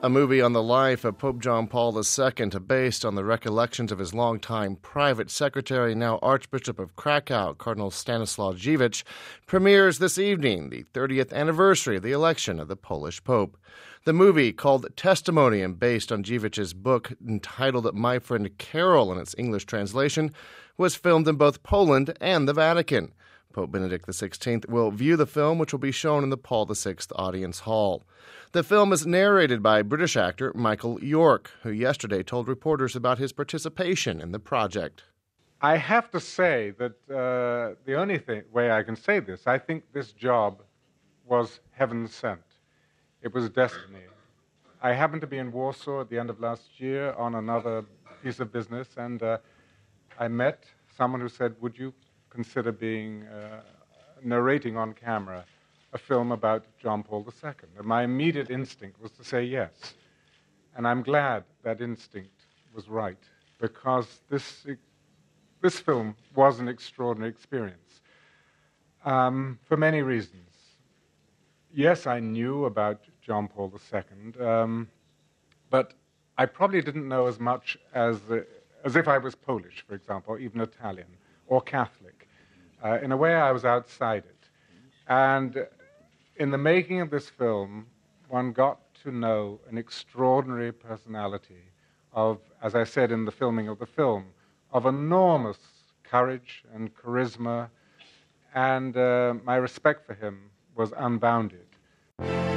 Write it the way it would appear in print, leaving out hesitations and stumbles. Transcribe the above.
A movie on the life of Pope John Paul II, based on the recollections of his longtime private secretary, now Archbishop of Krakow, Cardinal Stanislaw Dziwisz, premieres this evening, the 30th anniversary of the election of the Polish Pope. The movie, called Testimony and based on Dziewicz's book entitled My Friend Carol in its English translation, was filmed in both Poland and the Vatican. Pope Benedict XVI will view the film, which will be shown in the Paul VI Audience Hall. The film is narrated by British actor Michael York, who yesterday told reporters about his participation in the project. I have to say that the only way I can say this, I think this job was heaven sent. It was destiny. I happened to be in Warsaw at the end of last year on another piece of business, and I met someone who said, would you consider narrating on camera a film about John Paul II? And my immediate instinct was to say yes. And I'm glad that instinct was right, because this film was an extraordinary experience for many reasons. Yes, I knew about John Paul II, but I probably didn't know as much as if I was Polish, for example, or even Italian, or Catholic. In a way, I was outside it. And in the making of this film, one got to know an extraordinary personality of, as I said in the filming of the film, of enormous courage and charisma, and my respect for him was unbounded.